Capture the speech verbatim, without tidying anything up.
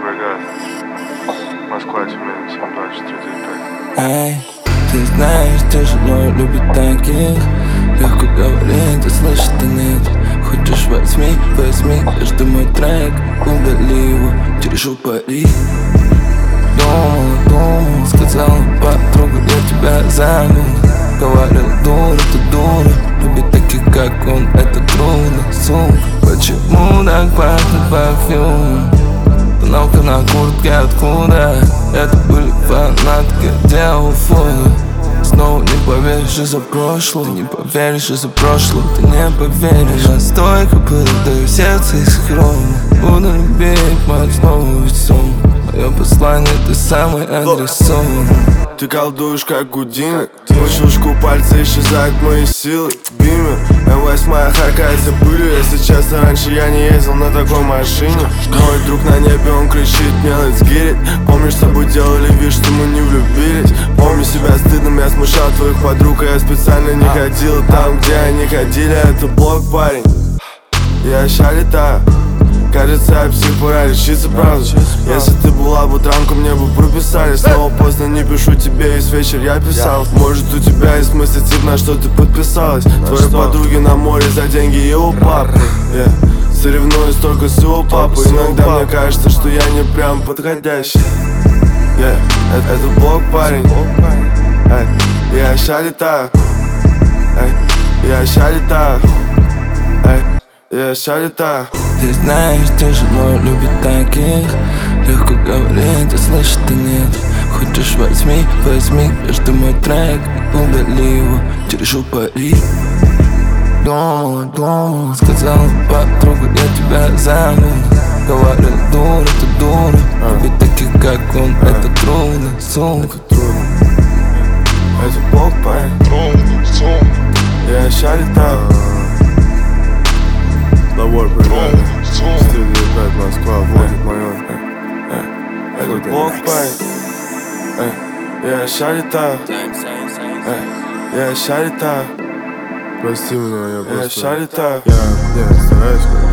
Волгоград, Москва, Тюмень, семь два четыре девять пять. Эй, ты знаешь, тяжело любить таких. Легко говорить, а слышать-то нет. Хочешь возьми, возьми каждый мой трек, удали его, держу пари. Думала, думала, сказала подруга, я тебя забыл. Говорил, дура, ты дура, любить таких, как он, это трудно, сука. Почему так пахнет парфюм? Тоналка на куртке, откуда? Это были фанатки, делал фото. Снова не поверишь из-за прошлого. Ты не поверишь из-за прошлого, ты не поверишь. Я стойко передаю сердце из хрома. Буду любить мою снова ведь сон. Мое послание, ты самый адресован. Ты колдуешь как Гудини. По щелчку пальца исчезают мои силы. Бимер, эм восемь харкается пылью. Если честно, раньше я не ездил на такой машине. Мой друг на небе, он кричит мне let's get it. Помнишь, с тобой делали вид, что мы не влюбились. Помню себя стыдным, я смущал твоих подруг. А я специально не ходил там, где они ходили. Это блок, парень. Я ща летаю. Кажется, я псих, пора лечиться, правда. Если ты была бы транку, мне бы прописали. Снова поздно, не пишу тебе, весь вечер я писал. Может, у тебя есть мысли, тип, на что ты подписалась. Твои подруги на море за деньги его папы, yeah. Соревнуюсь только с его папой. Иногда мне кажется, что я не прям подходящий, yeah. Это, это блок, парень, hey. Я ща летаю, hey. Я ща летаю, hey. Я ща летаю. Ты знаешь, тяжело любить таких. Легко говорить, а слышать-то нет. Хочешь возьми, возьми каждый мой трек, удали его, держу пари. Думала, думала, сказала подруга, я тебя забыл. Говорил, дура, ты дура, любить таких, как он, это трудно, сука. Это блок, парень. Я ща летаю. Лавор, привет. четыре девять пять, Москва, Владик, Майон. Это блок, парень. Я ща летаю. Я ща летаю. Прости меня, я просто... Я ща летаю. Я, я стараюсь,